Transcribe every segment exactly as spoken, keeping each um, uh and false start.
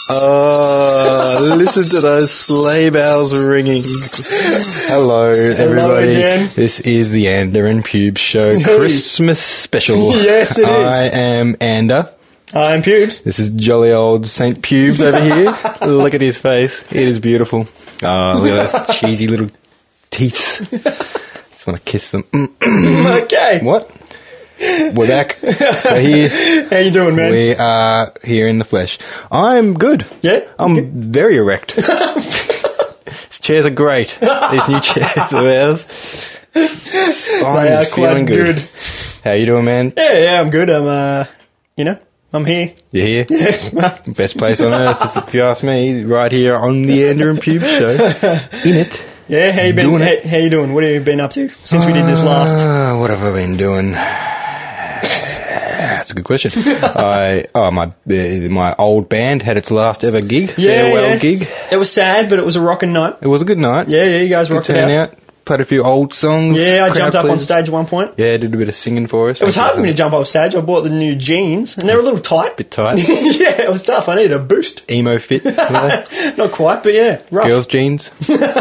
Oh, listen to those sleigh bells ringing. Hello, everybody. Again. This is the Ander and Pubes Show Christmas special. Yes, it is. I am Ander. I'm Pubes. This is jolly old Saint Pubes over here. Look at his face. It is beautiful. Oh, look at those cheesy little teeth. Just want to kiss them. Okay. What? We're back. We're here. How you doing, man? We are here in the flesh. I'm good. Yeah? I'm Okay. very erect. These chairs are great. These new chairs of ours. Oh, They are quite good. How you doing, man? Yeah, yeah, I'm good. I'm, uh, you know, I'm here. You here? Yeah. Best place on earth, if you ask me. Right here on the Ander and Pubes Show. In it. Yeah, how you been? Doing How, it. how you doing? What have you been up to since we did this last? Uh, what have I been doing? That's a good question. I oh my uh, my old band had its last ever gig, farewell yeah. gig. It was sad, but it was a rocking night. It was a good night. Yeah, yeah, you guys Good rocked it out. turnout. Played a few old songs. Yeah, I crowd jumped up on pleasers. stage at one point. Yeah, did a bit of singing for us. It was hard for me to jump off stage. I bought the new jeans, and they were a little tight. Bit tight. Yeah, it was tough. I needed a boost. Emo fit. You know? Not quite, but yeah, rough. Girls' jeans.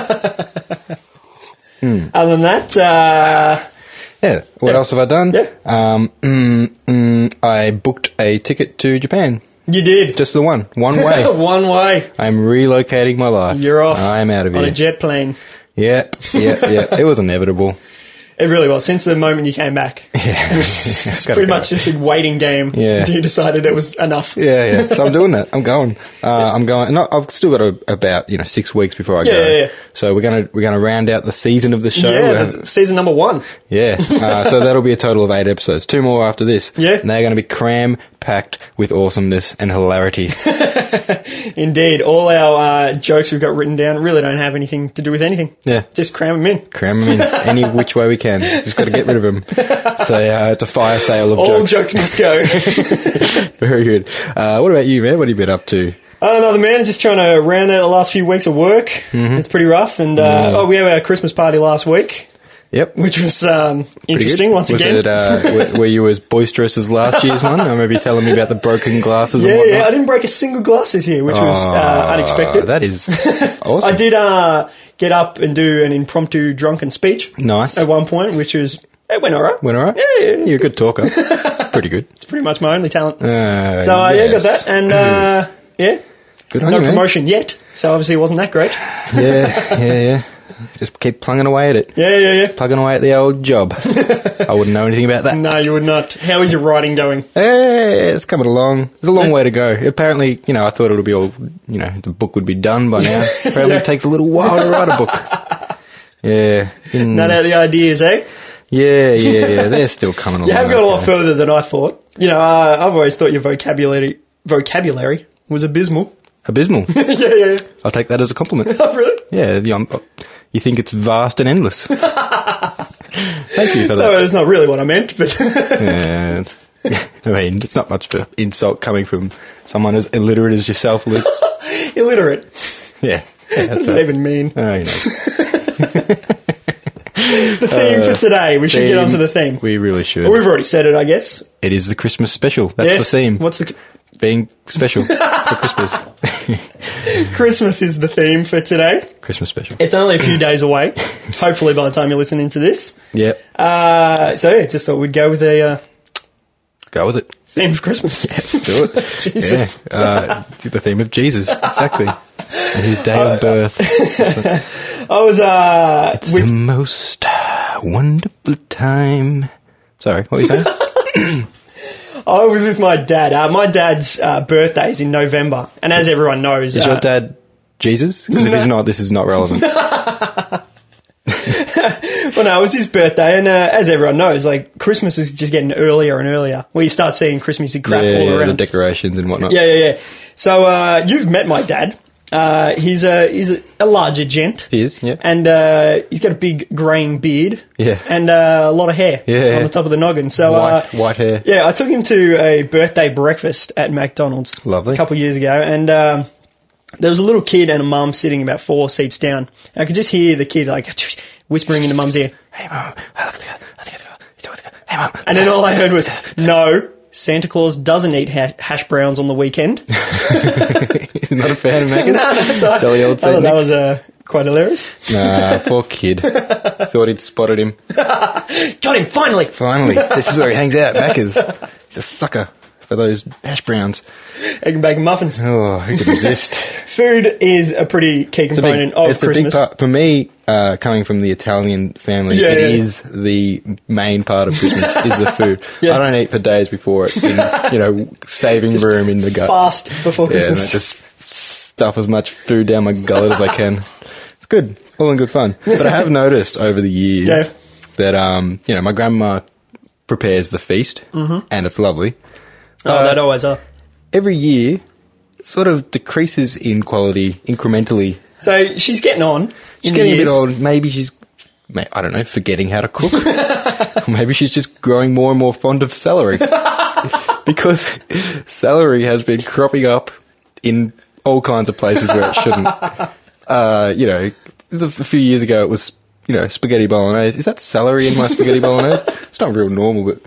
Other than that, uh, Yeah. What Yeah. else have I done? Yeah. Um, mm, mm, I booked a ticket to Japan. you did. Just the one. One way. One way. I'm relocating my life. You're off. I'm out of on here. a jet plane. Yeah, yeah, yeah. It was inevitable. It really was. Since the moment you came back, Yeah. it was It's gotta pretty go. much just a waiting game Yeah. until you decided it was enough. Yeah, yeah. So I'm doing that. I'm going. Uh, I'm going. And I- I've still got a, about you know six weeks before I Yeah, go. yeah, yeah. So we're gonna we're gonna round out the season of the show. We're Yeah, gonna- the, season number one. yeah. Uh, so that'll be a total of eight episodes. Two more after this. Yeah. And they're going to be cram packed with awesomeness and hilarity. Indeed. All our uh, jokes we've got written down really don't have anything to do with anything. Yeah. Just cram them in. Cram them in any which way we can. Just got to get rid of them. It's a, uh, it's a fire sale of All jokes. jokes must go. Very good. Uh, what about you, man? What have you been up to? Another man just trying to round out the last few weeks of work. Mm-hmm. It's pretty rough. And uh, oh, we had our Christmas party last week, Yep. which was um, Pretty interesting good. once was again. It, uh, were, were you as boisterous as last year's one? I remember you telling me about the broken glasses and yeah, whatnot. yeah. I didn't break a single glass this year, which was uh, Oh, unexpected. That is awesome. I did uh, get up and do an impromptu drunken speech Nice. at one point, which was, it went all right. Went all right? Yeah, yeah, yeah. You're a good talker. Pretty good. It's pretty much my only talent. Uh, so, uh, yeah, got yes. that. And, uh, yeah, Good on no you, man. promotion yet. So, obviously, it wasn't that great. Yeah, yeah, yeah. Just keep plugging away at it. Yeah, yeah, yeah. Plugging away at the old job. I wouldn't know anything about that. No, you would not. How is your writing going? Hey, it's coming along. There's a long way to go. Apparently, you know, I thought it would be all, you know, the book would be done by now. Apparently Yeah. it takes a little while to write a book. Yeah. Mm. None out the ideas, eh? Yeah, yeah, yeah. They're still coming along. You have got a lot okay. further than I thought. You know, uh, I've always thought your vocabulary vocabulary was abysmal. Abysmal. yeah, yeah, yeah. I'll take that as a compliment. Oh, really? Yeah, you, know, you think it's vast and endless. Thank you for So that. it's not really what I meant, but Yeah, it's- I mean, it's not much of an insult coming from someone as illiterate as yourself, Luke. illiterate. Yeah. yeah What that's does that a- even mean? Oh, you know. The theme for today. We should get Theme- onto the theme. We really should. Well, we've already said it, I guess. It is the Christmas special. That's Yes. the theme. What's the Being special for Christmas. Christmas is the theme for today. Christmas special. It's only a few days away. Hopefully, by the time you're listening to this. Yep. Uh, so yeah, just thought we'd go with a uh, Go with it. theme of Christmas. Do it. Jesus. Yeah. Uh, the theme of Jesus. Exactly. And his day of birth. I was uh, It's with the most wonderful time. Sorry, what were you saying? I was with my dad. Uh, my dad's uh, birthday is in November, and as everyone knows, Is uh, your dad Jesus? Because if he's not, this is not relevant. well, no, it was his birthday, and uh, as everyone knows, like Christmas is just getting earlier and earlier. Where you start seeing Christmassy crap yeah, all yeah, around. the decorations and whatnot. yeah, yeah, yeah. So uh, you've met my dad. Uh, he's a he's a, a larger gent. He is, yeah. And uh, he's got a big greying beard. Yeah. And uh, a lot of hair Yeah. on the top of the noggin. So White, uh, white hair. yeah, I took him to a birthday breakfast at McDonald's. Lovely. A couple of years ago, and um, there was a little kid and a mum sitting about four seats down. And I could just hear the kid like whispering into mum's ear. Hey, Mum. Hey, Mum. And then all I heard was, no, Santa Claus doesn't eat ha- hash browns on the weekend. Not a fan of Macca's? no, no, sorry. Jolly old I thought Saint that Nick? was uh, quite hilarious. Nah, poor kid. Thought he'd spotted him. Got him, finally! Finally, this is where he hangs out, Macca's. He's a sucker for those hash browns. Egg and bacon muffins. Oh, who could resist? Food is a pretty key It's a big, component of it's Christmas. a big part. For me, uh, coming from the Italian family, Yeah, it yeah. is the main part of Christmas, is the food. Yes. I don't eat for days before it, in, you know, saving Just room in the gut. Fast before Yeah, and I Christmas. just stuff as much food down my gullet as I can. It's good. All in good fun. But I have noticed over the years Yeah. that, um, you know, my grandma prepares the feast, mm-hmm. and it's lovely. oh, uh, that always are. Every year, it sort of decreases in quality incrementally. So she's getting on. She's in getting the a bit years. old. Maybe she's, ma- I don't know, forgetting how to cook. Or maybe she's just growing more and more fond of celery. Because celery has been cropping up in all kinds of places where it shouldn't. Uh, you know, a few years ago it was, you know, spaghetti bolognese. Is that celery in my spaghetti bolognese? It's not real normal, but...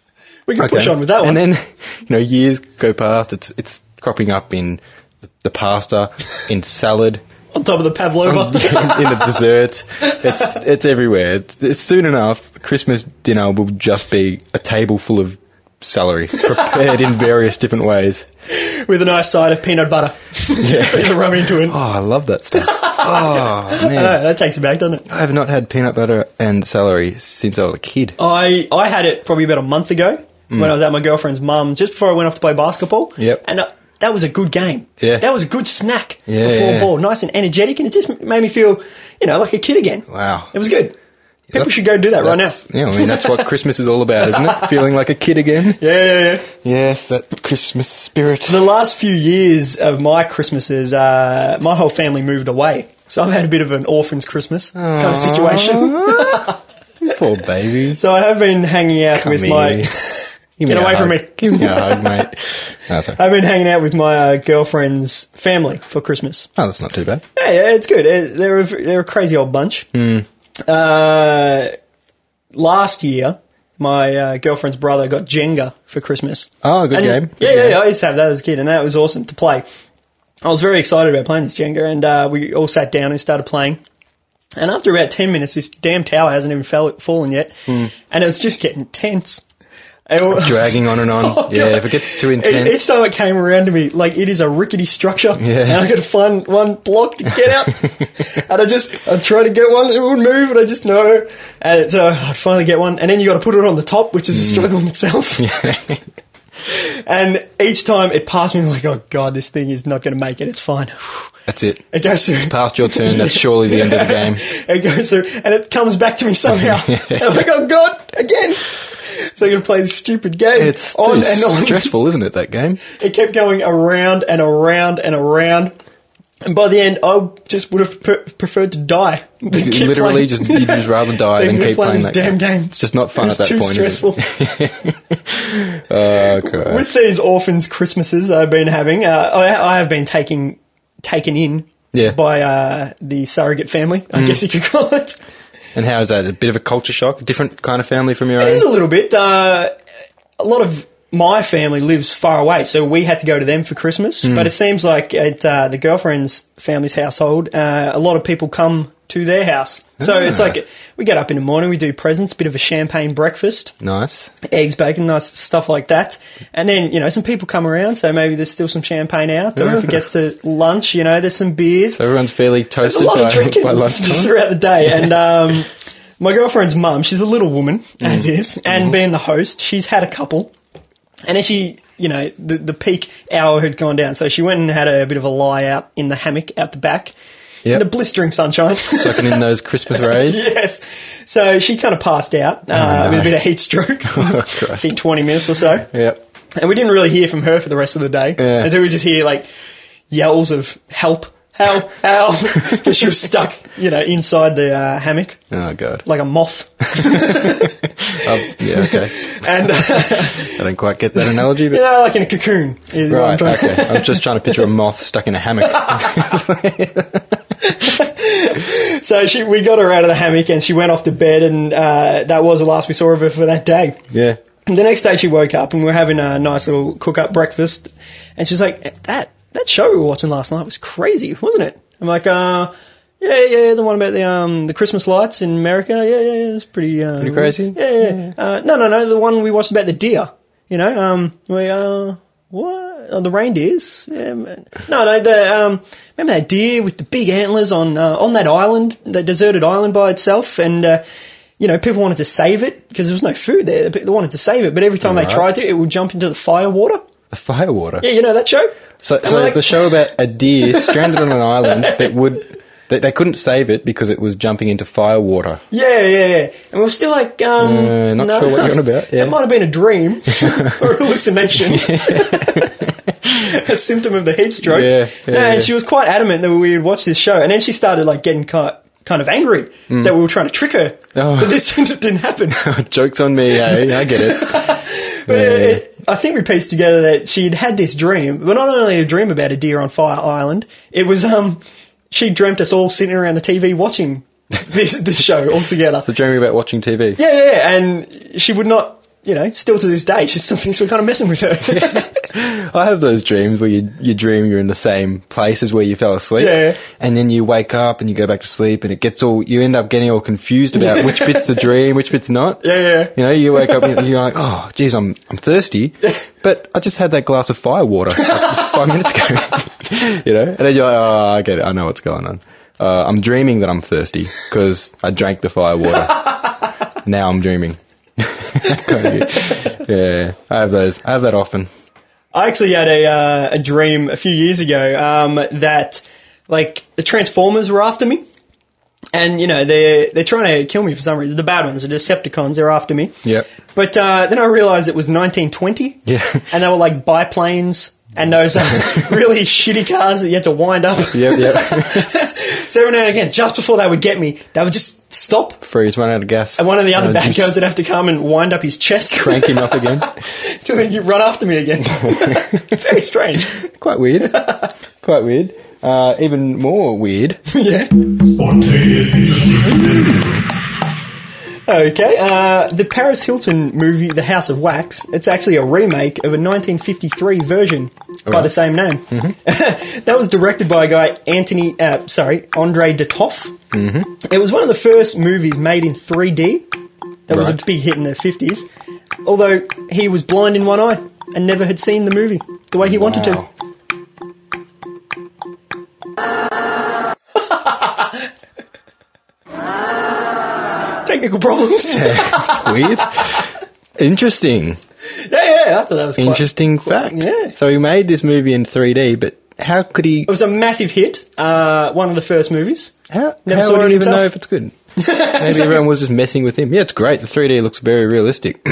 We can push on with that one. And then, you know, years go past, it's it's cropping up in the, the pasta, in salad, On top of the pavlova. in, in the desserts. It's it's everywhere. It's, it's soon enough, Christmas dinner will just be a table full of celery, prepared in various different ways. with a nice side of peanut butter. Yeah. For you to rub into it. Oh, I love that stuff. Oh, I know, man. that takes it back, doesn't it? I have not had peanut butter and celery since I was a kid. I, I had it probably about a month ago when I was at my girlfriend's mum, just before I went off to play basketball. Yep. And uh, that was a good game. Yeah. That was a good snack Yeah, before yeah. ball. Nice and energetic, and it just made me feel, you know, like a kid again. Wow. It was good. People That- should go do that right now. That's- Yeah, I mean, that's what Christmas is all about, isn't it? Feeling like a kid again. Yeah, yeah, yeah. Yes, that Christmas spirit. The last few years of my Christmases, uh, my whole family moved away. So I've had a bit of an orphan's Christmas kind of situation. Poor baby. So I have been hanging out Come with here. my... Give Get a away from hug. me. Give me a hug, mate. No, sorry. I've been hanging out with my uh, girlfriend's family for Christmas. Oh, that's not too bad. Yeah, yeah, it's good. Uh, They're a, they're a crazy old bunch. Uh, last year, my uh, girlfriend's brother got Jenga for Christmas. Oh, good And- game. Good Yeah, yeah, game. yeah. I used to have that as a kid, and that was awesome to play. I was very excited about playing this Jenga, and uh, we all sat down and started playing. And after about ten minutes, this damn tower hasn't even fell, fallen yet, and it was just getting tense. And- Dragging on and on. Oh, yeah, God. if it gets too E- intense. Each time it came around to me, like it is a rickety structure, Yeah. and I got to find one block to get out, and I just I'd try to get one, it would move, and I just no, and so I'd finally get one, and then you got to put it on the top, which is a struggle in itself. And each time it passed me, like, oh god, this thing is not going to make it. It's fine. That's it. It goes through. Past your turn, that's surely the end of the game. It goes through, and it comes back to me somehow. And I'm like, oh god, again. So I'm going to play this stupid game It's on too and on. stressful, isn't it, that game? It kept going around and around and around. And by the end, I just would have pre- preferred to die. than You keep literally playing. just, you'd just rather die Than than keep playing this that damn game. It's just not fun It's at that too point, is stressful. it? Oh, God. With these orphans' Christmases I've been having, uh, I, I have been taking taken in Yeah. by uh, the surrogate family, I guess you could call it. And how is that? A bit of a culture shock? A different kind of family from your It own? is a little bit. Uh, a lot of my family lives far away, so we had to go to them for Christmas. Hmm. But it seems like at uh, the girlfriend's family's household, uh, a lot of people come to their house. So it's Ah. like we get up in the morning, we do presents, bit of a champagne breakfast, Nice. eggs, bacon, nice stuff like that. And then, you know, some people come around, so maybe there's still some champagne out. Or if it gets to lunch, you know, there's some beers. So everyone's fairly There's a toasted lot of by, drinking by lunchtime. throughout the day. And um, my girlfriend's mum, she's a little woman, as is, and being the host, she's had a couple. And then she, you know, the, the peak hour had gone down, so she went and had a bit of a lie out in the hammock out the back. Yep. In the blistering sunshine. Sucking in those Christmas rays. Yes. So she kind of passed out uh, Oh, no. with a bit of heat stroke. Oh, I Christ. think twenty minutes or so. Yep. And we didn't really hear from her for the rest of the day. Yeah. And so we just hear like yells of help, help, help, because she was stuck, you know, inside the uh, hammock Oh, God. like a moth. Um, yeah, okay. And, uh, I don't quite get that analogy, you but... know, like in a cocoon. Is what I'm Right, trying- okay. I'm just trying to picture a moth stuck in a hammock. So she, we got her out of the hammock and she went off to bed, and uh, that was the last we saw of her for that day. Yeah. the next day she woke up and we were having a nice little cook-up breakfast, and she's like, that that show we were watching last night was crazy, wasn't it? I'm like, uh, yeah, yeah, the one about the um the Christmas lights in America, yeah, yeah, yeah, it's pretty... Uh, Pretty crazy? Yeah, yeah. yeah. Uh, no, no, no, the one we watched about the deer, you know, um, we, uh, what? Oh, the reindeers? Yeah, man. No, no, the, um, remember that deer with the big antlers on, uh, on that island, that deserted island by itself, and, uh, you know, people wanted to save it because there was no food there. They wanted to save it, but every time Right. they tried to, it would jump into the fire water. The firewater. Yeah, you know that show? So, And so we're like- the show about a deer stranded on an island that would... They, they couldn't save it because it was jumping into firewater. Yeah, yeah, yeah. And we were still like, um... Uh, not no. sure what you're on about. Yeah. It might have been a dream or a hallucination. A symptom of the heat stroke. Yeah, yeah, no, and yeah. she was quite adamant that we would watch this show. And then she started like getting kind kind of angry that we were trying to trick her. Oh. But this didn't happen. Joke's on me, eh? I get it. But uh, it, I think we pieced together that she had had this dream, but not only a dream about a deer on Fire Island, it was, um, she dreamt us all sitting around the T V watching this, this show all together. So dreaming about watching T V. Yeah, yeah, yeah, and she would not, you know, still to this day, she still thinks we're kind of messing with her. I have those dreams where you you dream you're in the same place as where you fell asleep, Yeah. and then you wake up and you go back to sleep, and it gets all you end up getting all confused about which bit's the dream, which bit's not. Yeah, yeah. You know, you wake up and you're like, oh, geez, I'm I'm thirsty, but I just had that glass of fire water like five minutes ago. You know, and then you're like, oh, I get it, I know what's going on. Uh, I'm dreaming that I'm thirsty because I drank the fire water. Now I'm dreaming. Yeah, I have those. I have that often. I actually had a uh, a dream a few years ago um, that like the Transformers were after me, and you know they're they're trying to kill me for some reason. The bad ones, the Decepticons, they're after me. Yep. But uh, then I realised it was nineteen twenty. Yeah. And they were like biplanes and those uh, really shitty cars that you had to wind up. Yep, yep. So every now and again, just before they would get me, they would just stop. Freeze, run out of gas. And one of the other Uh, bad just guys would have to come and wind up his chest. crank him up again. Till he run after me again. Very strange. Quite weird. Quite weird. Uh, even more weird. Yeah. Spontaneous interest. Okay, uh, the Paris Hilton movie, The House of Wax, it's actually a remake of a nineteen fifty-three version by Right. the same name. That was directed by a guy, Anthony, uh, sorry, Andre Detoff. Mm-hmm. It was one of the first movies made in three D. That was a Right. big hit in the fifties. Although he was blind in one eye and never had seen the movie the way he wanted to. Wow. Technical problems. Yeah, Weird. Interesting. yeah, I thought that was quite... Interesting fact. yeah. So he made this movie in three D, but how could he... It was a massive hit, uh, one of the first movies. How, Never how saw would it he even himself. know if it's good? Maybe everyone was just messing with him. Yeah, it's great. The three D looks very realistic.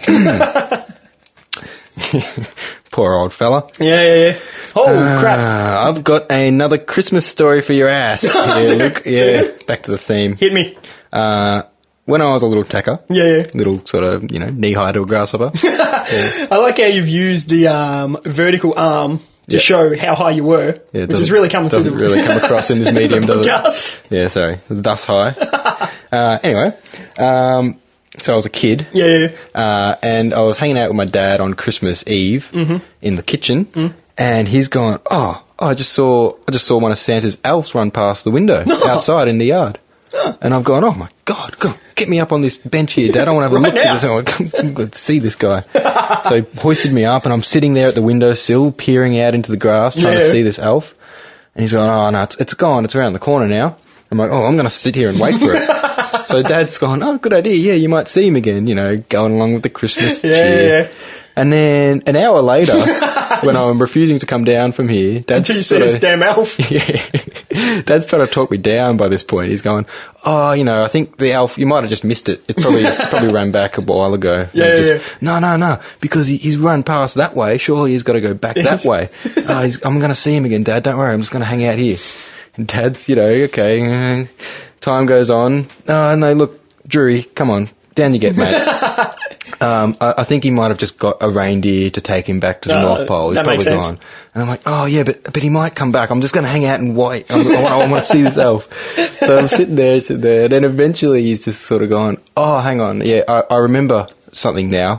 Poor old fella. Yeah, yeah, yeah. Oh, crap. Uh, I've got another Christmas story for your ass. Yeah, Luke. Yeah, back to the theme. Hit me. Uh, when I was a little tacker, Yeah, yeah. little sort of, you know, knee-high to a grasshopper. I like how you've used the um, vertical arm to Yeah. show how high you were, Yeah, it which doesn't- is really coming through the doesn't really come across in this medium, does it? podcast. Yeah, sorry. It was thus high. Uh, anyway, um, so I was a kid. Yeah, yeah, yeah. Uh, and I was hanging out with my dad on Christmas Eve Mm-hmm. in the kitchen, Mm. and he's gone, oh, I just saw, I just saw one of Santa's elves run past the window outside in the yard. And I've gone, oh my God, go, get me up on this bench here, Dad. I want to have a Right look now. at this. I'm like, come, come, let's see this guy. So he hoisted me up, and I'm sitting there at the windowsill, peering out into the grass, trying to Yeah. see this elf. And he's going, oh no, it's, it's gone. It's around the corner now. I'm like, oh, I'm going to sit here and wait for it. So Dad's gone, oh, good idea. Yeah, you might see him again, you know, going along with the Christmas Yeah, cheer. yeah, yeah. And then an hour later, when I'm refusing to come down from here, Dad's Until you see sort this of- damn elf. yeah. Dad's trying to talk me down by this point. He's going, oh, you know, I think the elf, you might have just missed it. It probably probably ran back a while ago. Yeah, And yeah, just, No, no, no, because he, he's run past that way. Surely he's got to go back that way. Oh, he's, I'm going to see him again, Dad. Don't worry. I'm just going to hang out here. And Dad's, you know, okay. uh, Time goes on. Oh, no, look, Drury, come on. Down you get, mate. Um, I, I think he might have just got a reindeer to take him back to the No, North Pole. He's that probably makes sense. gone. And I'm like, oh yeah, but but he might come back. I'm just going to hang out and wait. I'm, I, want, I want to see this elf. So I'm sitting there, sitting there. Then eventually he's just sort of gone, oh, hang on. Yeah, I, I remember something now.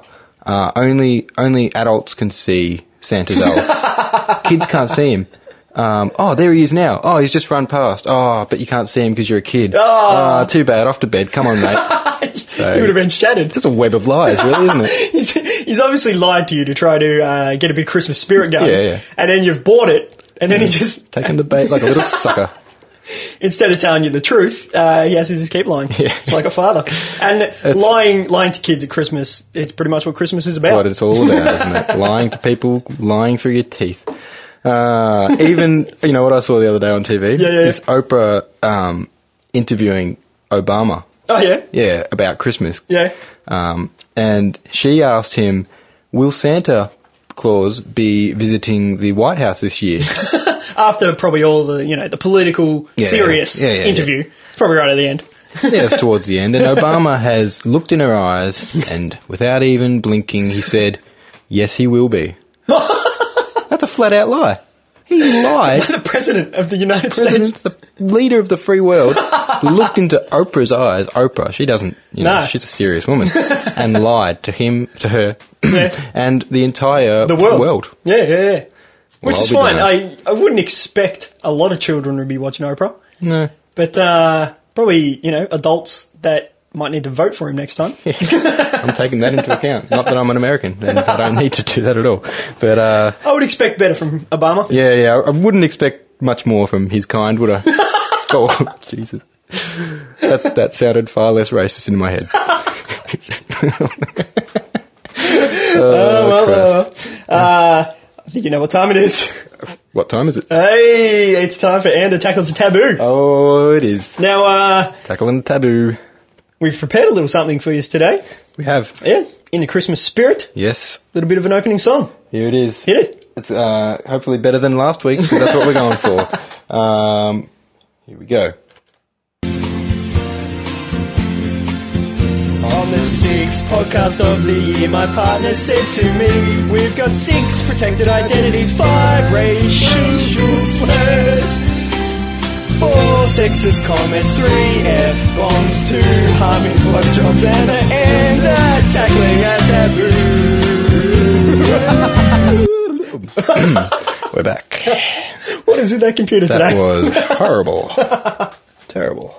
Uh, only only adults can see Santa's elf. Kids can't see him. Um, oh, there he is now. Oh, he's just run past. Oh, but you can't see him because you're a kid. Oh, too bad. Off to bed. Come on, mate. So, he would have been shattered. Just a web of lies, really, isn't it? he's, he's obviously lied to you to try to uh, get a bit of Christmas spirit going. Yeah, yeah. And then you've bought it, and then he just... Taking the bait like a little sucker. Instead of telling you the truth, uh, he has to just keep lying. Yeah. It's like a father. And lying lying to kids at Christmas, it's pretty much what Christmas is about. What it's all about, isn't it? Lying to people, lying through your teeth. Uh, even, you know what I saw the other day on T V? Yeah, yeah, Is Oprah um, interviewing Obama. Oh, yeah? Yeah, about Christmas. Yeah. Um, and she asked him, will Santa Claus be visiting the White House this year? After probably all the, you know, the political, Yeah, serious yeah, yeah, interview. yeah. Probably right at the end. Yeah, it's towards the end. And Obama has looked in her eyes and without even blinking, he said, yes, he will be. That's a flat out lie. He lied. The President of the United President, States. the leader of the free world, looked into Oprah's eyes. Oprah, she doesn't, you know, No. she's a serious woman, and lied to him, to her, Yeah. and the entire The world. Yeah, yeah, yeah. Which Well, is I'll be fine. darned. I, I wouldn't expect a lot of children to be watching Oprah. No. But uh, probably, you know, adults that might need to vote for him next time. I'm taking that into account. Not that I'm an American, and I don't need to do that at all. But, uh, I would expect better from Obama. yeah, yeah, I wouldn't expect much more from his kind, would I? Oh, Jesus. That, that sounded far less racist in my head. Oh, well, well, well. Uh, I think you know what time it is. What time is it? Hey, it's time for Ander Tackles the Taboo. Oh, it is. Now, uh, Tackling the taboo. we've prepared a little something for you today. We have. Yeah, in the Christmas spirit, Yes. a little bit of an opening song. Here it is. Hit it. It's uh, hopefully better than last week's, because that's what we're going for. Um, here we go. On the sixth podcast of the year, my partner said to me, we've got six protected identities, five racial slurs, four sexist comments, three F-bombs, two harming blowjobs, and an end at tackling a taboo. We're back. What is with that computer That today? was horrible. Terrible.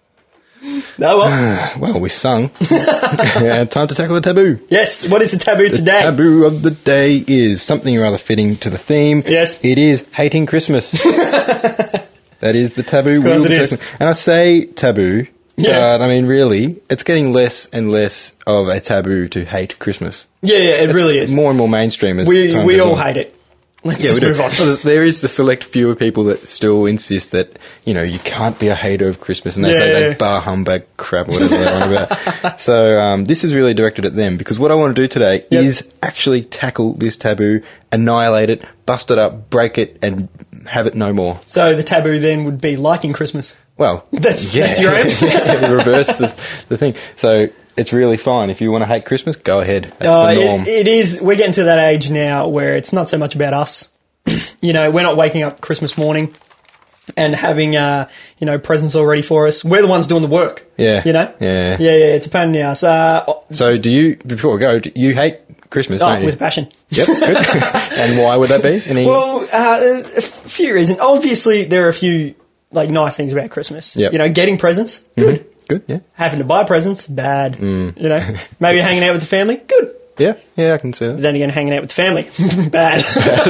No, well, Well, we sung. Yeah, time to tackle the taboo. yes, what is the taboo today? Taboo of the day is something rather fitting to the theme. Yes. It is hating Christmas. That is the taboo. course we'll it be is. tackling. And I say taboo, Yeah. but I mean, really, it's getting less and less of a taboo to hate Christmas. Yeah, yeah, it really is. More and more mainstream as We, time we goes all on. hate it. Let's Yeah, just we do. move on. Well, there is the select few of people that still insist that, you know, you can't be a hater of Christmas, and they Yeah, say yeah, that yeah. bar humbug crap or whatever they're on about. So um, this is really directed at them, because what I want to do today Yep. is actually tackle this taboo, annihilate it, bust it up, break it, and have it no more. So the taboo then would be liking Christmas. Well, That's- yeah. that's your aim? Yeah, reverse the, the thing. So it's really fine. If you want to hate Christmas, go ahead. That's Uh, the norm. it, it is. We're getting to that age now where it's not so much about us. You know, we're not waking up Christmas morning and having, uh, you know, presents all ready for us. We're the ones doing the work. Yeah. You know? Yeah. Yeah, yeah, it's a pain in the ass. Uh, oh, So do you, before we go, do you hate Christmas, don't you? with passion. Yep, good. And why would that be? Any? Well, uh, a few reasons. Obviously, there are a few, like, nice things about Christmas. Yep. You know, getting presents, good. Good, yeah. Having to buy presents, bad. Mm. You know, maybe hanging out with the family, good. Yeah, yeah, I can see that. Then again, hanging out with the family, bad.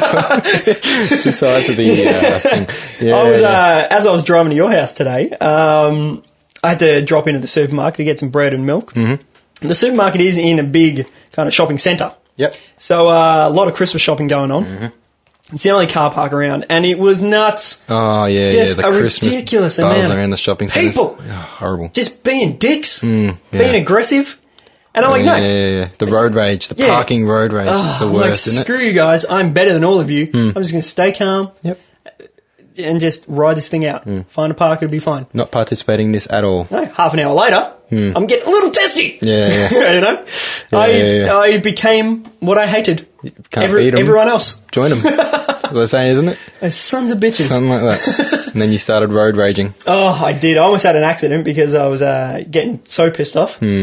Two sides of the uh, thing. Yeah, I was, yeah. uh, as I was driving to your house today, um, I had to drop into the supermarket to get some bread and milk. Mm-hmm. The supermarket is in a big kind of shopping centre. Yep. So uh, a lot of Christmas shopping going on. Mm-hmm. It's the only car park around, and it was nuts. Oh, yeah, Just yeah. The a Christmas ridiculous buzz amount. around the shopping centres. People! Oh, horrible. Just being dicks, yeah. being aggressive. And I'm like, yeah, no. yeah, yeah. The road rage, the Yeah. parking road rage Oh, is the I'm like, worst, isn't screw it? you guys. I'm better than all of you. I'm just going to stay calm Yep. and just ride this thing out. Find a park, it'll be fine. Not participating in this at all. No, half an hour later, I'm getting a little testy. Yeah, yeah. You know, Yeah, I yeah, yeah. I became what I hated. Can't Every- beat 'em. Everyone else, Join them. That's what they're saying, isn't it? Those sons of bitches. Something like that. And then you started road raging. Oh, I did. I almost had an accident because I was uh, getting so pissed off. Hmm.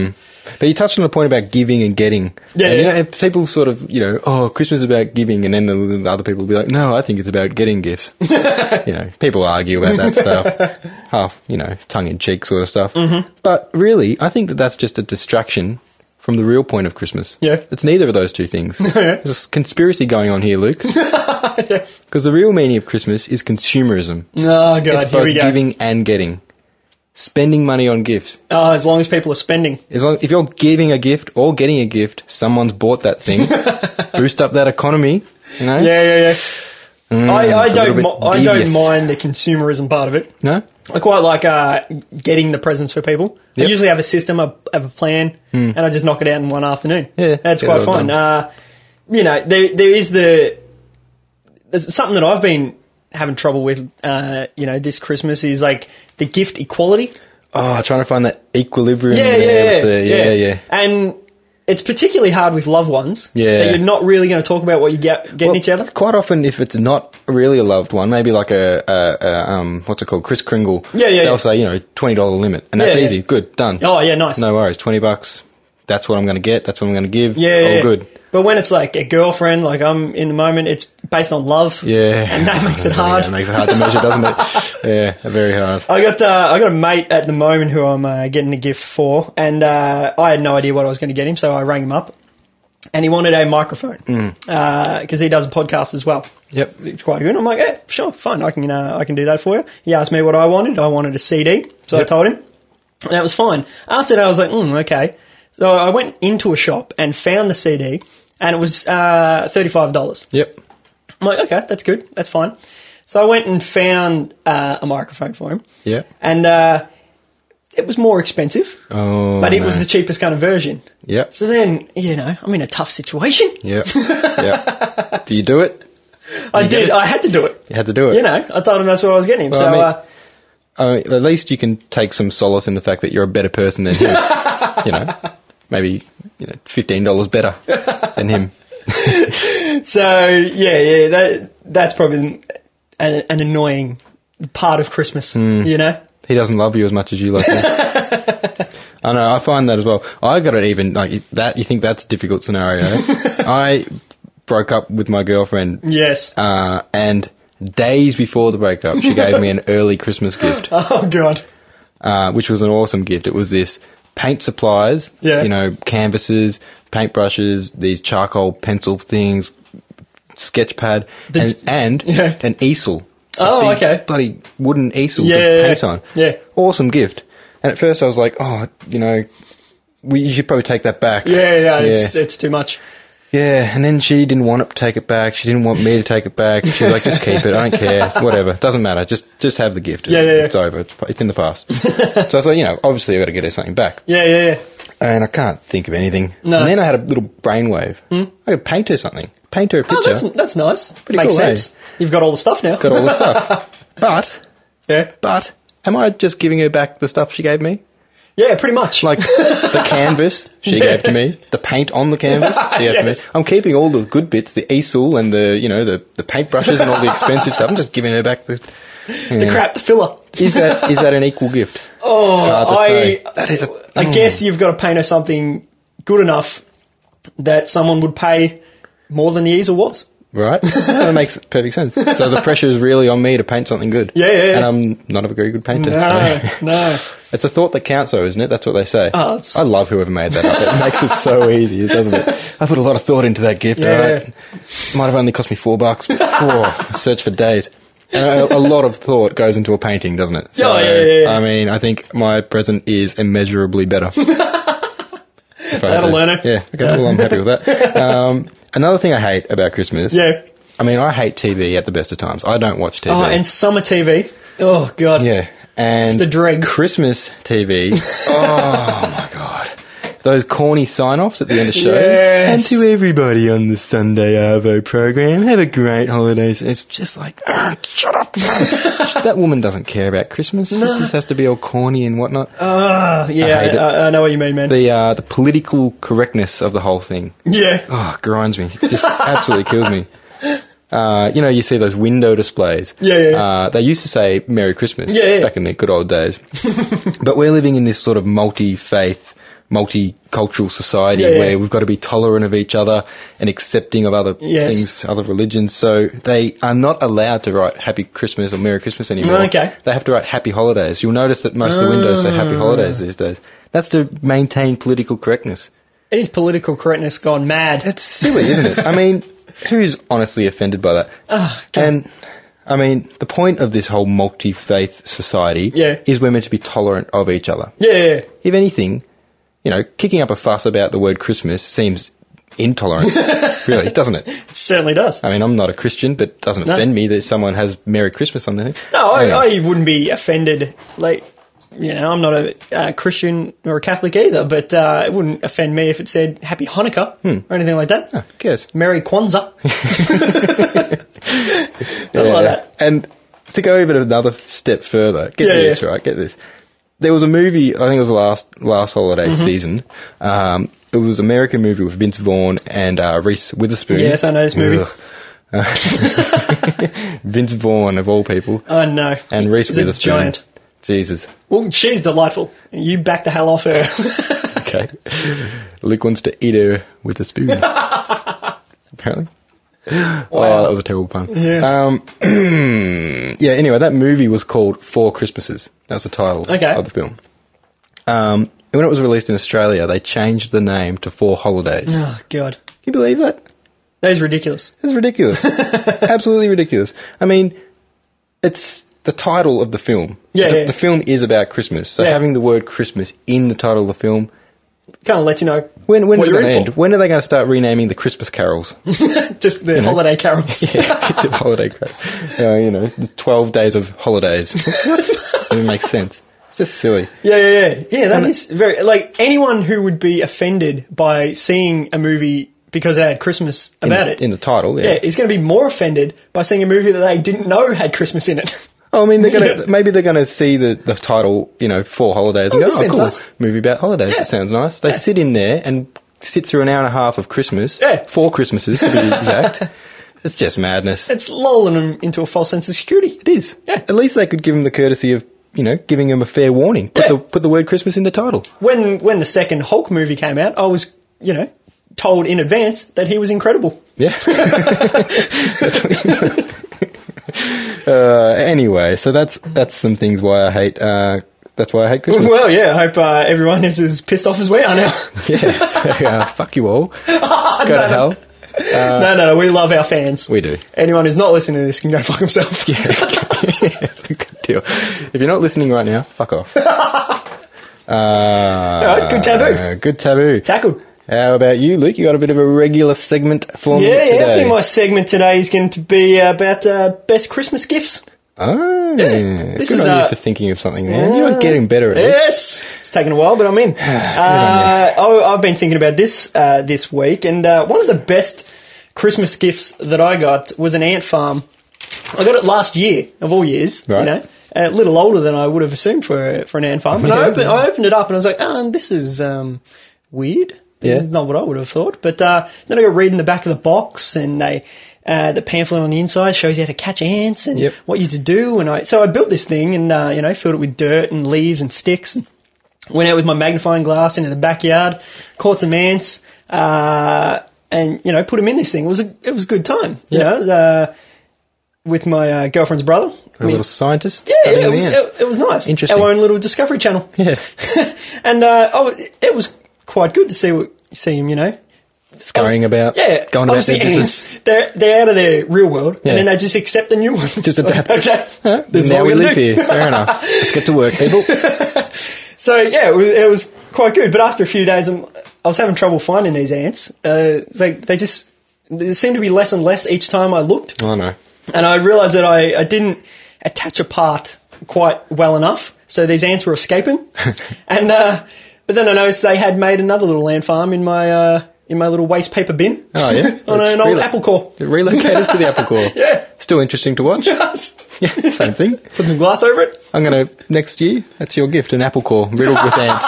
But you touched on a point about giving and getting. Yeah, and, you yeah. know, people sort of, you know, oh, Christmas is about giving, and then the, the other people will be like, no, I think it's about getting gifts. You know, people argue about that stuff, half, you know, tongue-in-cheek sort of stuff. Mm-hmm. But really, I think that that's just a distraction from the real point of Christmas. Yeah. It's neither of those two things. Yeah. There's a conspiracy going on here, Luke. Yes. Because the real meaning of Christmas is consumerism. Oh, God, It's here both we go. giving and getting. Spending money on gifts. Oh, as long as people are spending. As long, if you're giving a gift or getting a gift, someone's bought that thing. Boost up that economy, you know? Yeah, yeah, yeah. Mm, I, I it's a little don't. bit mi- I don't devious. mind the consumerism part of it. No? I quite like uh, getting the presents for people. I Yep. usually have a system, I have a plan, and I just knock it out in one afternoon. Yeah, that's get it quite all fine. done. Uh, you know, there there is the there's something that I've been having trouble with. Uh, you know, this Christmas is like the gift equality. Oh, trying to find that equilibrium. Yeah, there yeah, with the- yeah, yeah, yeah. And it's particularly hard with loved ones. Yeah. that you're not really going to talk about what you get getting Well, each other. Quite often, if it's not really a loved one, maybe like a, a, a um, what's it called, Kris Kringle. Yeah, yeah, They'll yeah. say, you know, twenty dollar limit, and that's Yeah, yeah. easy. Good, done. Oh yeah, nice. No worries, twenty bucks. That's what I'm going to get. That's what I'm going to give. Yeah, all yeah. good. But when it's like a girlfriend, like I'm in the moment, it's based on love. Yeah, and that makes it hard. Yeah, it makes it hard to measure, doesn't it? Yeah, very hard. I got uh, I got a mate at the moment who I'm uh, getting a gift for, and uh, I had no idea what I was going to get him, so I rang him up, and he wanted a microphone because he does a podcast as well. Yep. It's quite good. I'm like, yeah, sure, fine, I can uh, I can do that for you. He asked me what I wanted. I wanted a C D, so Yep. I told him, and that was fine. After that, I was like, mm, okay. So I went into a shop and found the C D, and it was uh, thirty-five dollars. Yep. I'm like, okay, that's good, that's fine. So I went and found uh, a microphone for him. Yeah. And uh, it was more expensive, Oh, but it was no. the cheapest kind of version. Yep. So then, you know, I'm in a tough situation. Yep. Yep. Do you do it? I You get did, it? I had to do it. You had to do it. You know, I told him that's what I was getting him. Well, so, I mean- uh, I mean, at least you can take some solace in the fact that you're a better person than him. You know, maybe you know, fifteen dollars better than him. so yeah, yeah, that that's probably an, an annoying part of Christmas, Hmm. you know? He doesn't love you as much as you love him. I know. I find that as well. I got it even like that. You think that's a difficult scenario? I broke up with my girlfriend. Yes. Uh, and days before the breakup, she gave me an early Christmas gift, Oh, God. uh, which was an awesome gift. It was this paint supplies, Yeah. you know, canvases, paintbrushes, these charcoal pencil things, sketch pad, The- and, and Yeah. an easel. A Oh, big okay. Bloody wooden easel Yeah, to yeah, paint yeah. on. Yeah. Awesome gift. And at first I was like, oh, you know, we you should probably take that back. Yeah, yeah, it's it's too much. Yeah, and then she didn't want to take it back. She didn't want me to take it back. She was like, just keep it. I don't care. Whatever. Doesn't matter. Just just have the gift. Yeah, yeah, yeah. It's over. It's, it's in the past. So I was like, you know, obviously I've got to get her something back. Yeah, yeah, yeah. And I can't think of anything. No. And then I had a little brainwave. I could paint her something. Paint her a picture. Oh, that's that's nice. Pretty Makes cool, eh? sense. You've got all the stuff now. Got all the stuff. But, Yeah, but, am I just giving her back the stuff she gave me? yeah, pretty much. Like the canvas she Yeah. gave to me, the paint on the canvas she gave Yes. to me. I'm keeping all the good bits, the easel and the you know the, the paintbrushes and all the expensive stuff. I'm just giving her back the the crap, the filler. Is that is that an equal gift? Oh, hard to I, say. That is a- I guess you've got to paint her something good enough that someone would pay more than the easel was. Right? That makes perfect sense. So the pressure is really on me to paint something good. Yeah, yeah, yeah. And I'm not a very good painter. No, so. no. It's a thought that counts, though, isn't it? That's what they say. Oh, it's- I love whoever made that up. It makes it so easy, doesn't it? I put a lot of thought into that gift. Yeah. All right? Might have only cost me four bucks. But, oh, search for days. And a, a lot of thought goes into a painting, doesn't it? Oh, yeah, yeah, yeah. I mean, I think my present is immeasurably better. If I had That'll to- learn it. Yeah, okay, well, I'm happy with that. Um, another thing I hate about Christmas. Yeah. I mean, I hate T V at the best of times. I don't watch T V. Oh, and summer T V. Oh, God. Yeah. And It's the dregs. Christmas T V. Oh my god. Those corny sign-offs at the end of shows. Yes. And to everybody on the Sunday Arvo program, have a great holidays. It's just like, "Ugh, shut up. That woman doesn't care about Christmas. She just has to be all corny and whatnot. Oh, yeah, I hate it. I, I know what you mean, man. The uh, the political correctness of the whole thing. yeah. Oh, grinds me. It just absolutely kills me. Uh, you know, you see those window displays. Yeah, yeah, yeah. Uh, they used to say Merry Christmas Yeah, yeah. back in the good old days. But we're living in this sort of multi-faith, multicultural society Yeah, yeah. where we've got to be tolerant of each other and accepting of other Yes. things, other religions. So they are not allowed to write Happy Christmas or Merry Christmas anymore. Okay. They have to write Happy Holidays. You'll notice that most of the windows say Happy Holidays these days. That's to maintain political correctness. It is political correctness gone mad. It's silly, isn't it? I mean, who's honestly offended by that? Ah, God. And, I mean, the point of this whole multi-faith society Yeah. is we're meant to be tolerant of each other. Yeah, yeah, yeah. If anything, you know, kicking up a fuss about the word Christmas seems intolerant, really, doesn't it? It certainly does. I mean, I'm not a Christian, but it doesn't No. offend me that someone has Merry Christmas on there. No, I, Anyway. I wouldn't be offended. Like, you know, I'm not a uh, Christian or a Catholic either, but uh, it wouldn't offend me if it said Happy Hanukkah or anything like that. Oh, who cares? Merry Kwanzaa. Nothing Yeah. like that. And to go even another step further, get Yeah, this, yeah. right, get this. There was a movie, I think it was last last holiday Mm-hmm. season. Um, it was an American movie with Vince Vaughn and uh, Reese Witherspoon. Yes, I know this movie. Ugh. Uh, Vince Vaughn, of all people. Oh, no. And Reese He's a Witherspoon. giant. Jesus. Well, she's delightful. You back the hell off her. Okay. Luke wants to eat her with a spoon. Apparently. Oh, that was a terrible pun. Yes. Um, yeah, anyway, that movie was called Four Christmases. That's the title Okay. of the film. Um, when it was released in Australia, they changed the name to Four Holidays. Can Oh, God. you believe that? That is ridiculous. It's ridiculous. Absolutely ridiculous. I mean, it's the title of the film. Yeah, the, yeah. the film is about Christmas. So Yeah. having the word Christmas in the title of the film, Kind of lets you know when, when's what it you're going to in end? When are they going to start renaming the Christmas carols? for. Just the holiday carols. Yeah, the holiday crap. Uh, you know, the twelve days of holidays. Doesn't make sense. It's just silly. Yeah, yeah, yeah. Yeah, that is very... Like, anyone who would be offended by seeing a movie because it had Christmas In about the, it... in the title, yeah. yeah, is going to be more offended by seeing a movie that they didn't know had Christmas in it. Oh, I mean, they're gonna maybe they're gonna see the, the title, you know, Four Holidays, and Oh, go, this "Oh, seems cool, nice." movie about holidays. Yeah. That sounds nice." They Yeah. sit in there and sit through an hour and a half of Christmas. Yeah. Four Christmases to be exact. It's just madness. It's lulling them into a false sense of security. It is. Yeah. At least they could give them the courtesy of, you know, giving them a fair warning. Put Yeah. the put the word Christmas in the title. When when the second Hulk movie came out, I was, you know, told in advance that he was incredible. Yeah. uh, anyway, so that's that's some things why I hate. Uh, that's why I hate Christmas. Well, yeah, I hope uh, everyone is as pissed off as we are now. Yeah. So, uh, fuck you all. Go to hell. no, no, we love our fans. We do. Anyone who's not listening to this can go fuck himself. Yeah, it's a good deal. If you're not listening right now, fuck off. Uh, right, good taboo. Uh, good taboo. Tackled. How about you, Luke? You got a bit of a regular segment for me Yeah, today. yeah, I think my segment today is going to be about uh, best Christmas gifts. Oh, this good is, on you uh, for thinking of something, man. You're getting better at this. Yes, it's taken a while, but I'm in. uh, I, I've been thinking about this uh, this week, and uh, one of the best Christmas gifts that I got was an ant farm. I got it last year, of all years, Right. you know, a little older than I would have assumed for for an ant farm. And I, Yeah. opened, I opened it up, and I was like, oh, this is um, weird. This is Yeah. not what I would have thought. But uh, then I got reading the back of the box, and they uh, the pamphlet on the inside shows you how to catch ants and Yep. what you to do. And I so I built this thing, and uh, you know, filled it with dirt and leaves and sticks. And went out with my magnifying glass into the backyard, caught some ants, uh, and you know, put them in this thing. It was a it was a good time. You Yeah. know, uh, with my uh, girlfriend's brother. A I mean, little scientist yeah, studying it, the was, ants. it, it was nice. Interesting. Our own little Discovery Channel. Yeah. and uh, I was, it was quite good to see what, see him, you know. Scurrying about. Yeah, Going about obviously their business. ants, they're, they're out of their real world, Yeah. and then they just accept a new one. Just adapt. Okay, Huh? this is now what we we're live gonna do. here. Fair enough. Let's get to work, people. So yeah, it was, it was quite good. But after a few days, I'm, I was having trouble finding these ants. Uh, it's like they just there seemed to be less and less each time I looked, Oh, no. and I realised that I, I didn't attach a part quite well enough. So these ants were escaping, and uh, but then I noticed they had made another little ant farm in my uh, in my little waste paper bin. Oh, yeah? on It's an old really- apple core. Relocated to the apple core. Yeah. Still interesting to watch. Yeah, same thing. Put some glass over it. I'm going to, next year, that's your gift, an apple core riddled with ants.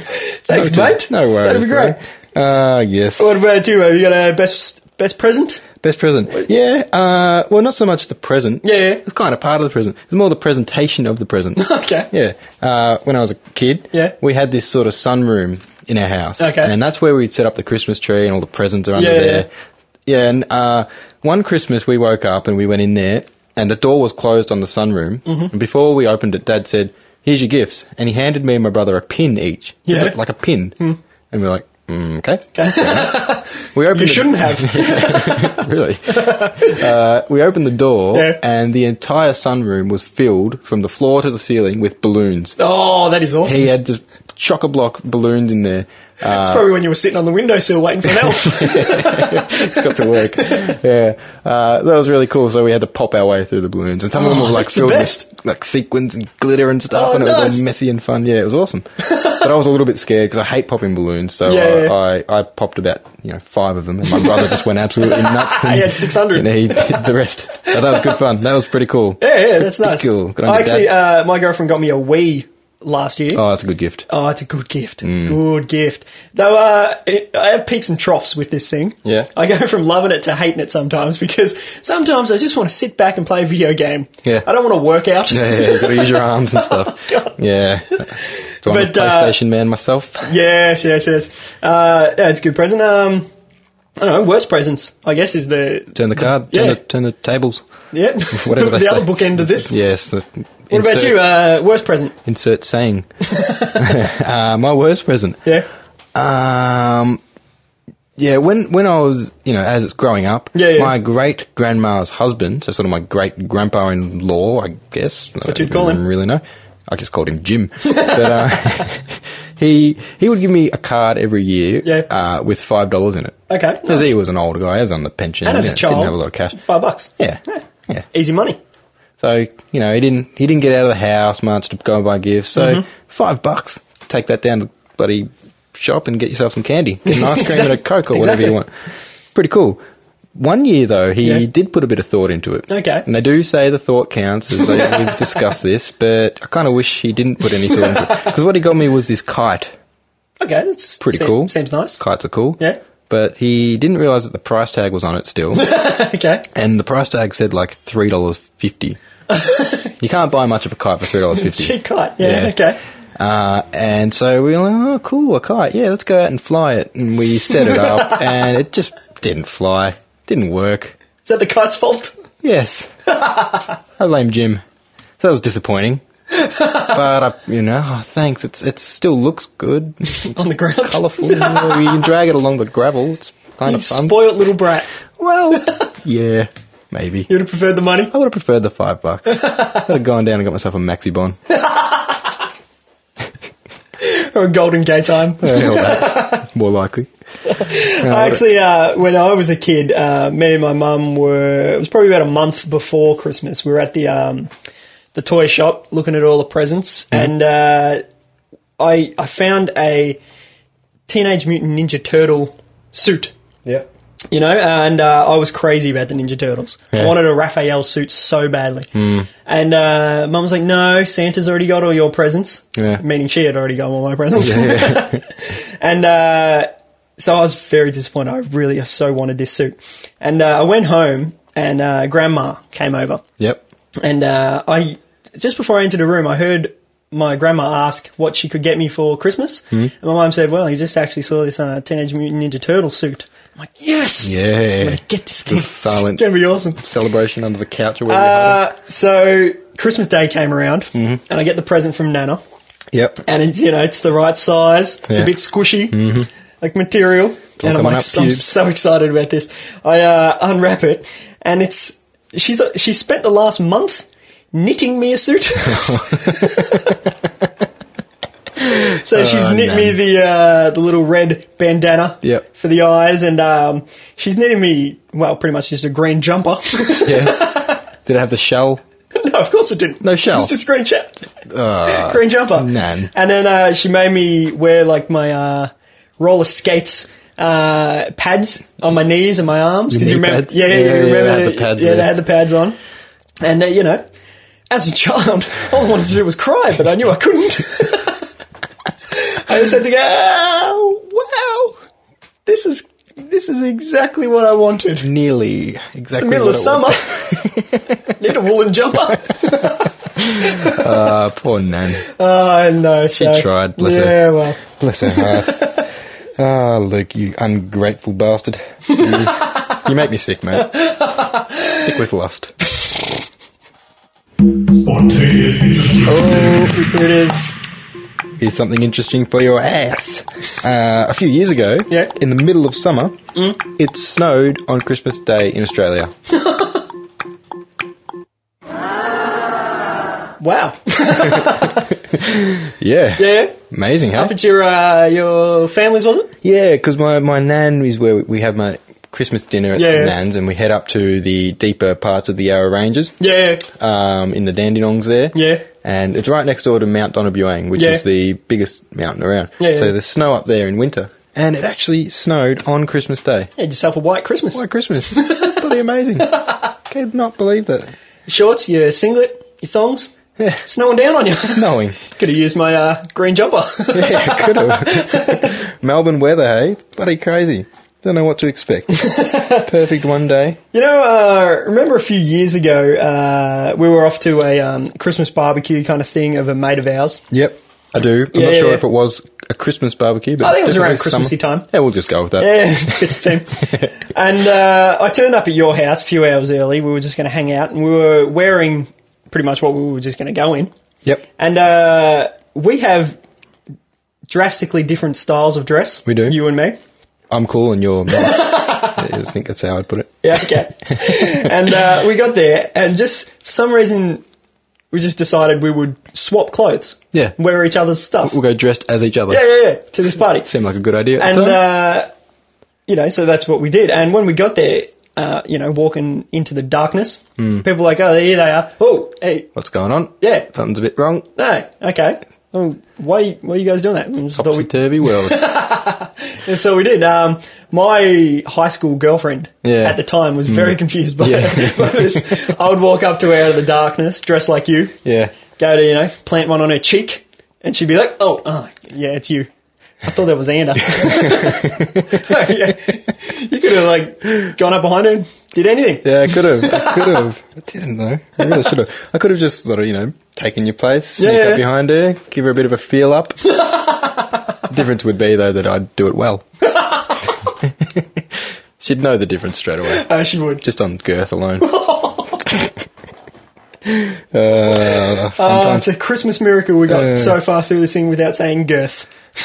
Thanks, No, mate. No worries. That'd be great. bro. Ah, yes. What about you? Have you got a best best present? Best present. Yeah, uh, well, not so much the present. Yeah, yeah. It's kind of part of the present. It's more the presentation of the present. Okay. Yeah. Uh, when I was a kid, Yeah. we had this sort of sunroom in our house. Okay. And that's where we'd set up the Christmas tree and all the presents are under Yeah, yeah, there. Yeah, and uh, one Christmas we woke up and we went in there and the door was closed on the sunroom. Mm-hmm. And before we opened it, Dad said, "Here's your gifts." And he handed me and my brother a pin each. Yeah. Just like a pin. Mm. And we were like, mm, okay. We opened You the- shouldn't have. Really? Uh, we opened the door, Yeah. and the entire sunroom was filled from the floor to the ceiling with balloons. Oh, that is awesome. He had just chock-a-block balloons in there. That's Uh, probably when you were sitting on the windowsill waiting for an elf. it's got to work. Yeah, uh, that was really cool. So we had to pop our way through the balloons, and some of them Oh, were like that's the filled best. with like sequins and glitter and stuff, Oh, and it was nice. all messy and fun. Yeah, it was awesome. But I was a little bit scared because I hate popping balloons, so Yeah, I, yeah. I I popped about you know five of them, and my brother just went absolutely nuts. And, He had six hundred. And he did the rest. So that was good fun. That was pretty cool. Yeah, yeah, that's nice. Cool. Good on I you, actually, Dad. uh, my girlfriend got me a Wii last year. Oh, that's a good gift. Oh, it's a good gift. Mm. Good gift. Though uh, it, I have peaks and troughs with this thing. Yeah. I go from loving it to hating it sometimes because sometimes I just want to sit back and play a video game. Yeah. I don't want to work out. Yeah, yeah, you got to use your arms and stuff. God. Yeah. So I'm a But, uh, PlayStation man myself. Yes, yes, yes. Uh, yeah, it's a good present. Um, I don't know, worst presents, I guess, is the... Turn the card. Yeah. Turn, the, turn the tables. Yeah. Whatever the they the say. other book end of this. Yes. The What about insert- you? Uh, worst present? Insert saying. uh, my worst present. Yeah. Um, yeah, when when I was, you know, as it's growing up, Yeah, yeah. my great grandma's husband, so sort of my great grandpa in law, I guess. I what you'd don't call him. Really know. I just called him Jim. but, uh, he he would give me a card every year Yeah. uh, with five dollars in it. Okay, Because nice. he was an older guy, he was on the pension, And as a yeah, child, didn't have a lot of cash. Five bucks. Yeah, yeah. Easy money. So, you know, he didn't he didn't get out of the house much to go and buy gifts. So Mm-hmm. five bucks. Take that down to the bloody shop and get yourself some candy. Get an ice cream and a Exactly. Coke or whatever Exactly. you want. Pretty cool. One year though, he Yeah. did put a bit of thought into it. Okay. And they do say the thought counts, as they, we've discussed this, but I kind of wish he didn't put any thought into it. Because what he got me was this kite. Okay, that's Pretty seem- cool. Seems nice. Kites are cool. Yeah. But he didn't realise that the price tag was on it still. Okay. And the price tag said like three dollars fifty. You can't buy much of a kite for three dollars fifty. Cheap kite. Yeah, Yeah. okay. Uh, and so we were like, oh, cool, a kite. Yeah, let's go out and fly it. And we set it up, and it just didn't fly. Didn't work. Is that the kite's fault? Yes. I blame Jim. So that was disappointing. But, I, you know, oh, thanks. It's It still looks good. On the ground? Colourful. You know, you can drag it along the gravel. It's kind You of fun. spoilt little brat. Well, yeah, maybe. You would have preferred the money? I would have preferred the five bucks. I'd have gone down and got myself a maxi bond. Or a golden gay time? Hell, that. More likely. I actually, uh, when I was a kid, uh, me and my mum were, it was probably about a month before Christmas, we were at the um, the toy shop looking at all the presents, and uh, I, I found a Teenage Mutant Ninja Turtle suit. Yeah. You know, and uh, I was crazy about the Ninja Turtles. I Yeah. wanted a Raphael suit so badly. And uh, Mum was like, no, Santa's already got all your presents. Yeah. Meaning she had already got all my presents. Yeah. and uh, so I was very disappointed. I really so wanted this suit. And uh, I went home and uh, Grandma came over. Yep. And uh, I just before I entered the room, I heard my grandma ask what she could get me for Christmas. And my mum said, well, he just actually saw this uh, Teenage Mutant Ninja Turtle suit. I'm like, yes! I'm Yeah. going to get this thing. silent- It's going to be awesome. Celebration under the couch or whatever. you had it. Uh, so Christmas Day came around and I get the present from Nana. Yep. And it's, you know, it's the right size. It's Yeah. a bit squishy, like material. all And I'm coming like, up I'm pubes. so excited about this. I uh, unwrap it, and it's she's she spent the last month knitting me a suit. So she's Oh, knit no. me the uh, the little red bandana Yep. for the eyes, and um, she's knitting me well, pretty much just a green jumper. Yeah. Did it have the shell? No, of course it didn't. No shell? It's just green chap. Uh, green jumper. nan. And then uh, she made me wear like my uh, roller skates uh, pads on my knees and my arms Your because you knee remember, pads? yeah, yeah, Yeah, you yeah, remember, they had the pads yeah, there. they had the pads on. And uh, you know, as a child, all I wanted to do was cry, but I knew I couldn't. I just had to go, oh, wow, this is This is exactly what I wanted. Nearly. Exactly. Middle what of it summer. was. Need a woolen jumper. Ah, poor Nan. Oh, I know. She so, tried, bless her. Yeah, well. Bless her heart. Ah, Luke, you ungrateful bastard. You, you make me sick, mate. Sick with lust. Spontaneous interesting. Oh, here it is. Here's something interesting for your ass. Uh, a few years ago, Yeah. in the middle of summer, it snowed on Christmas Day in Australia. Wow. Yeah. Yeah. Amazing, huh? Up at your, uh, your family's, was it? Yeah, because my, my nan is where we have my Christmas dinner at Yeah, yeah. Nan's, and we head up to the deeper parts of the Yarra Ranges, Yeah. um, in the Dandenongs there. Yeah. And it's right next door to Mount Donabuang, which Yeah. is the biggest mountain around. Yeah, yeah. So there's snow up there in winter. And it actually snowed on Christmas Day. Had yourself a white Christmas. White Christmas. Bloody amazing. Could not believe that. Your shorts, your singlet, your thongs. Yeah. Snowing down on you. Snowing. Could have used my uh, green jumper. Yeah, could have. Melbourne weather, hey? Bloody crazy. Don't know what to expect. Perfect one day. You know, uh, remember a few years ago, uh, we were off to a um, Christmas barbecue kind of thing of a mate of ours. Yep, I do. I'm Yeah, not sure yeah. if it was a Christmas barbecue, but I think it was definitely around Christmassy summer. time. Yeah, we'll just go with that. Yeah, it's the theme. And uh, I turned up at your house a few hours early. We were just going to hang out, and we were wearing pretty much what we were just going to go in. Yep, And uh, we have drastically different styles of dress. We do. You and me. I'm cool and you're not. I think that's how I'd put it. Yeah, okay. And uh, we got there, and just for some reason, we just decided we would swap clothes. Yeah. Wear each other's stuff. We'll go dressed as each other. Yeah, yeah, yeah, to this party. Seemed like a good idea at And, the time. uh, you know, so that's what we did. And when we got there, uh, you know, walking into the darkness, Hmm. people were like, oh, here they are. Oh, hey, What's going on? yeah. Something's a bit wrong. No, okay. Oh, why, why are you guys doing that? We just thought we- Topsy-turvy world. And so we did. Um, my high school girlfriend Yeah. at the time was very confused by, Yeah. by this. I would walk up to her out of the darkness, dressed like you, Yeah. go to, you know, plant one on her cheek, and she'd be like, oh, oh yeah, it's you. I thought that was Anna. Yeah. You could have, like, gone up behind her and did anything. Yeah, I could have. I could have. I didn't though. I really should have. I could have just sort of, you know, taken your place, sneak Yeah, yeah. up behind her, give her a bit of a feel up. Difference would be though that I'd do it well. She'd know the difference straight away, Uh, she would. just on girth alone. uh, Oh, it's a Christmas miracle we got Uh. so far through this thing without saying girth.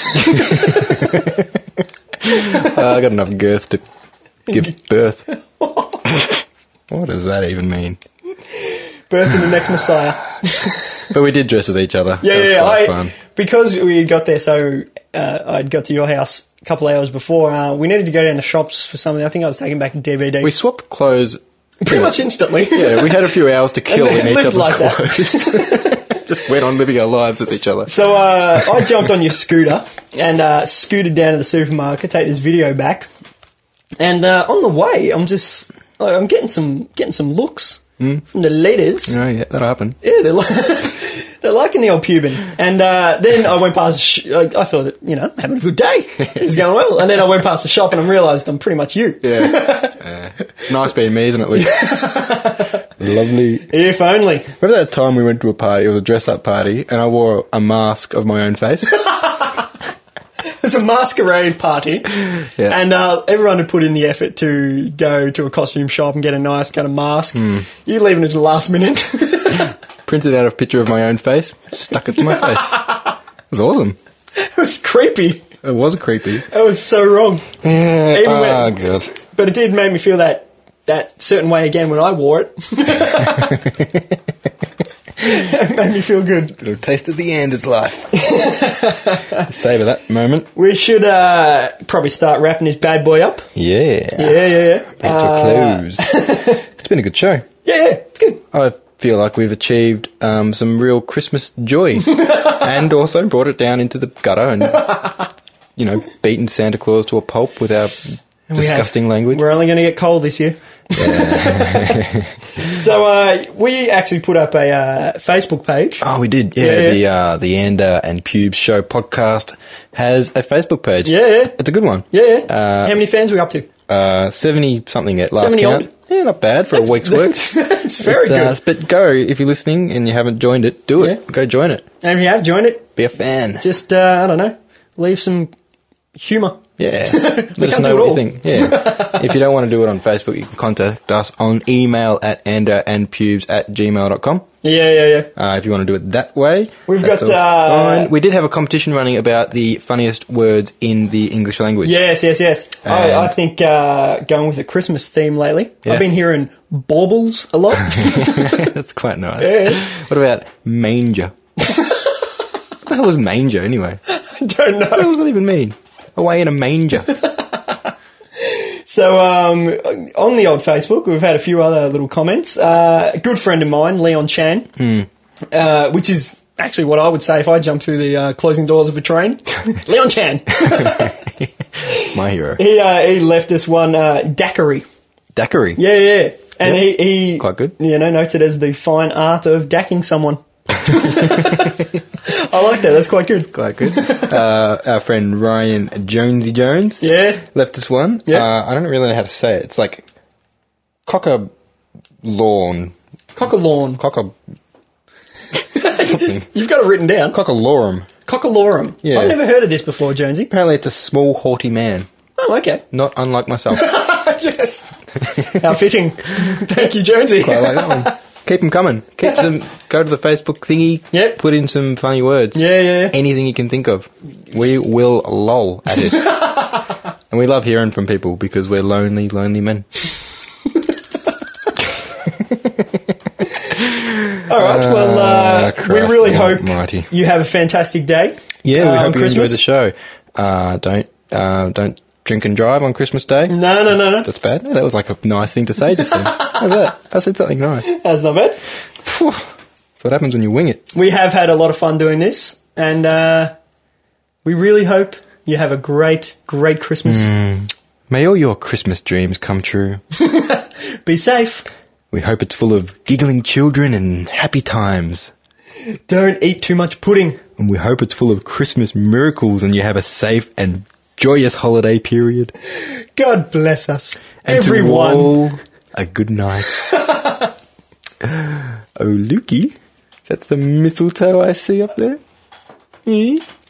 I got enough girth to give birth. What does that even mean? Birth in the next Messiah. But we did dress with each other. Yeah, that was yeah, quite I, fun. because we got there so uh, I'd got to your house a couple of hours before. Uh, we needed to go down to shops for something. I think I was taking back a D V D. We swapped clothes. pretty much instantly. Yeah, we had a few hours to kill And in then each lived other's like that. clothes. Just went on living our lives with each other. So uh, I jumped on your scooter and uh, scooted down to the supermarket, take this video back, and uh, on the way, I'm just like, I'm getting some getting some looks from the ladies. Oh, yeah, that'll happen. Yeah, they're like, they're liking the old pubin. And uh, then I went past, sh- like, I thought, you know, I'm having a good day. It's going well. And then I went past the shop and I realised I'm pretty much you. Yeah. yeah. It's nice being me, isn't it, Luke? Lovely. If only. Remember that time we went to a party, it was a dress-up party, and I wore a mask of my own face? It was a masquerade party. Yeah. And uh, everyone had put in the effort to go to a costume shop and get a nice kind of mask. You leaving it to the last minute. Printed out a picture of my own face, stuck it to my face. It was awesome. It was creepy. It was creepy. It was so wrong. Yeah. Even Oh, when- God. But it did make me feel that, that certain way again when I wore it. It made me feel good. Little taste of the Anders life. Savour that moment. We should uh, probably start wrapping this bad boy up. Yeah. Yeah, yeah, yeah. Bring it to Uh, a close. It's been a good show. yeah, yeah, it's good. I feel like we've achieved um, some real Christmas joy and also brought it down into the gutter and, you know, beaten Santa Claus to a pulp with our We have- disgusting language. We're only going to get cold this year. So uh, we actually put up a uh, Facebook page. Oh, we did. Yeah, Yeah, yeah. the uh, the Ander and Pubes Show podcast has a Facebook page. Yeah, yeah. It's a good one. Yeah, yeah. Uh, How many fans are we up to? Uh, seventy something at last seventy count. odd? Yeah, not bad for a week's work. It's very It's, good. uh, but go if you're listening and you haven't joined it, do it. Yeah. Go join it. And if you have joined it, Be a fan. just, uh, I don't know, leave some humour. Yeah. Let us can't know do it what all. you think. Yeah. If you don't want to do it on Facebook, you can contact us on email at anderandpubes at gmail dot com. Yeah, yeah, yeah. Uh, if you want to do it that way. We've that's got, all uh, fine. We did have a competition running about the funniest words in the English language. Yes, yes, yes. I, And- I think uh, going with a Christmas theme lately. Yeah. I've been hearing baubles a lot. That's quite nice. Yeah. What about manger? What the hell is manger anyway? I don't What know. does that even mean? Away in a manger. So um, on the old Facebook, we've had a few other little comments. Uh, a good friend of mine, Leon Chan, Hmm. uh, which is actually what I would say if I jumped through the uh, closing doors of a train. Leon Chan. My hero. He uh, he left us one uh, daiquiri. Daiquiri. Yeah, yeah. And Yeah. he, he Quite good. You know, notes it as the fine art of dacking someone. I like that. That's quite good. Quite good. Uh, our friend Ryan Jonesy Jones Yeah. left us one. Yeah. Uh, I don't really know how to say it. It's like cocker lawn. Cockalawn. Cocker. You've got it written down. Cockalorum. Cockalorum. Yeah. I've never heard of this before, Jonesy. Apparently it's a small, haughty man. Oh, okay. Not unlike myself. Yes. How fitting. Thank you, Jonesy. I like that one. Keep them coming. Keep some. Go to the Facebook thingy. Yep. Put in some funny words. Yeah, yeah, yeah. Anything you can think of. We will lol at it. And we love hearing from people because we're lonely, lonely men. All right. Well, uh, Ah, we Christ really hope almighty. you have a fantastic day. Yeah, we uh, on hope you enjoy Christmas. the show. Uh, don't uh, don't drink and drive on Christmas Day. No, no, no, no. That's bad. That was like a nice thing to say just then. How's that? I said something nice. That's not bad. Phew. That's what happens when you wing it. We have had a lot of fun doing this, and uh, we really hope you have a great, great Christmas. May all your Christmas dreams come true. Be safe. We hope it's full of giggling children and happy times. Don't eat too much pudding. And we hope it's full of Christmas miracles and you have a safe and joyous holiday period. God bless us, And everyone. to all, a good night. Oh, Lukey, is that some mistletoe I see up there? Eh?